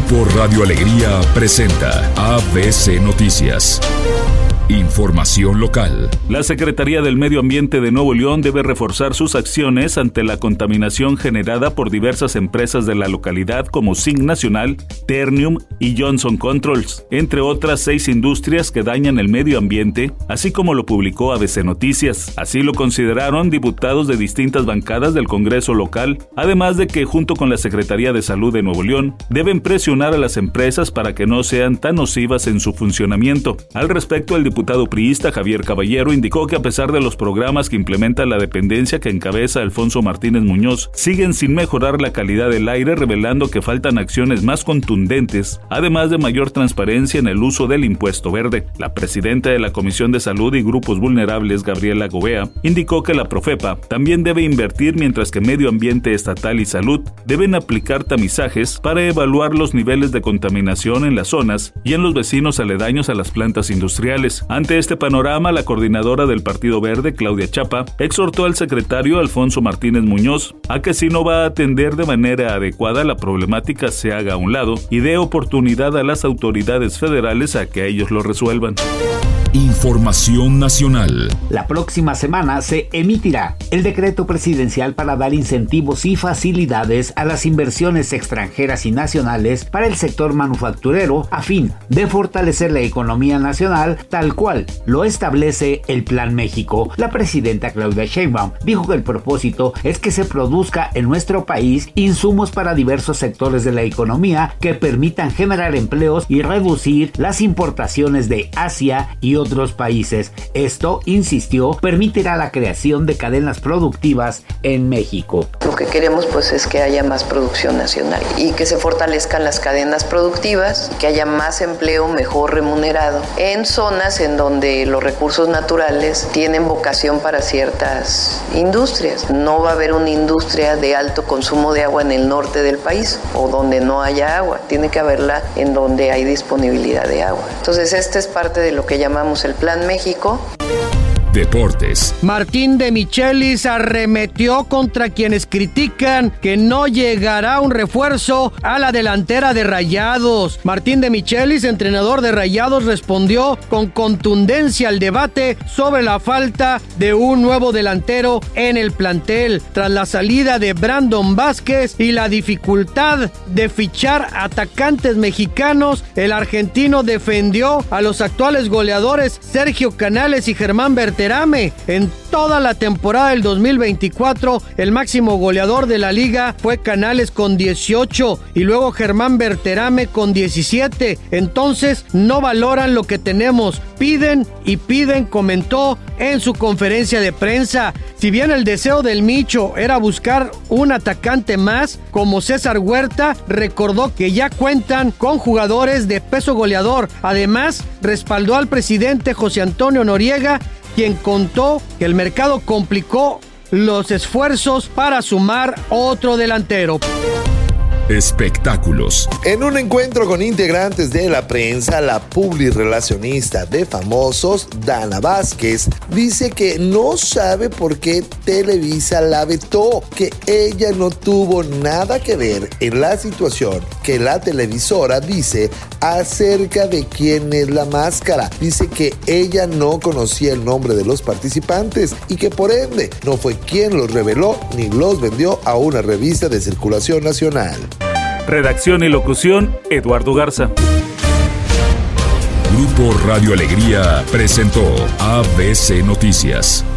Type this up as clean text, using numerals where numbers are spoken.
Grupo Radio Alegría presenta ABC Noticias. Información local. La Secretaría del Medio Ambiente de Nuevo León debe reforzar sus acciones ante la contaminación generada por diversas empresas de la localidad como Zinc Nacional, Ternium y Johnson Controls, entre otras 6 industrias que dañan el medio ambiente, así como lo publicó ABC Noticias. Así lo consideraron diputados de distintas bancadas del Congreso local, además de que junto con la Secretaría de Salud de Nuevo León deben presionar a las empresas para que no sean tan nocivas en su funcionamiento. Al respecto, el diputado priista Javier Caballero indicó que a pesar de los programas que implementa la dependencia que encabeza Alfonso Martínez Muñoz, siguen sin mejorar la calidad del aire, revelando que faltan acciones más contundentes, además de mayor transparencia en el uso del impuesto verde. La presidenta de la Comisión de Salud y Grupos Vulnerables, Gabriela Gobea, indicó que la Profepa también debe invertir, mientras que Medio Ambiente Estatal y Salud deben aplicar tamizajes para evaluar los niveles de contaminación en las zonas y en los vecinos aledaños a las plantas industriales. Ante este panorama, la coordinadora del Partido Verde, Claudia Chapa, exhortó al secretario Alfonso Martínez Muñoz a que si no va a atender de manera adecuada la problemática se haga a un lado y dé oportunidad a las autoridades federales a que ellos lo resuelvan. Información nacional. La próxima semana se emitirá el decreto presidencial para dar incentivos y facilidades a las inversiones extranjeras y nacionales para el sector manufacturero a fin de fortalecer la economía nacional, tal cual lo establece el Plan México. La presidenta Claudia Sheinbaum dijo que el propósito es que se produzca en nuestro país insumos para diversos sectores de la economía que permitan generar empleos y reducir las importaciones de Asia y otros países. Esto, insistió, permitirá la creación de cadenas productivas en México. Lo que queremos pues es que haya más producción nacional y que se fortalezcan las cadenas productivas, que haya más empleo mejor remunerado en zonas en donde los recursos naturales tienen vocación para ciertas industrias. No va a haber una industria de alto consumo de agua en el norte del país o donde no haya agua. Tiene que haberla en donde hay disponibilidad de agua. Entonces, este es parte de lo que llamamos el Plan México. Deportes. Martín de Michelis arremetió contra quienes critican que no llegará un refuerzo a la delantera de Rayados. Martín de Michelis, entrenador de Rayados, respondió con contundencia al debate sobre la falta de un nuevo delantero en el plantel, tras la salida de Brandon Vázquez y la dificultad de fichar atacantes mexicanos. El argentino defendió a los actuales goleadores Sergio Canales y Germán Berterame. En toda la temporada del 2024, el máximo goleador de la liga fue Canales con 18 y luego Germán Berterame con 17. Entonces no valoran lo que tenemos, piden y piden, comentó en su conferencia de prensa. Si bien el deseo del Micho era buscar un atacante más como César Huerta, recordó que ya cuentan con jugadores de peso goleador. Además, respaldó al presidente José Antonio Noriega, quien contó que el mercado complicó los esfuerzos para sumar otro delantero. Espectáculos. En un encuentro con integrantes de la prensa, la publirelacionista de Famosos, Dana Vázquez, dice que no sabe por qué Televisa la vetó, que ella no tuvo nada que ver en la situación que la televisora dice acerca de quién es la máscara. Dice que ella no conocía el nombre de los participantes y que por ende no fue quien los reveló ni los vendió a una revista de circulación nacional. Redacción y locución, Eduardo Garza. Grupo Radio Alegría presentó ABC Noticias.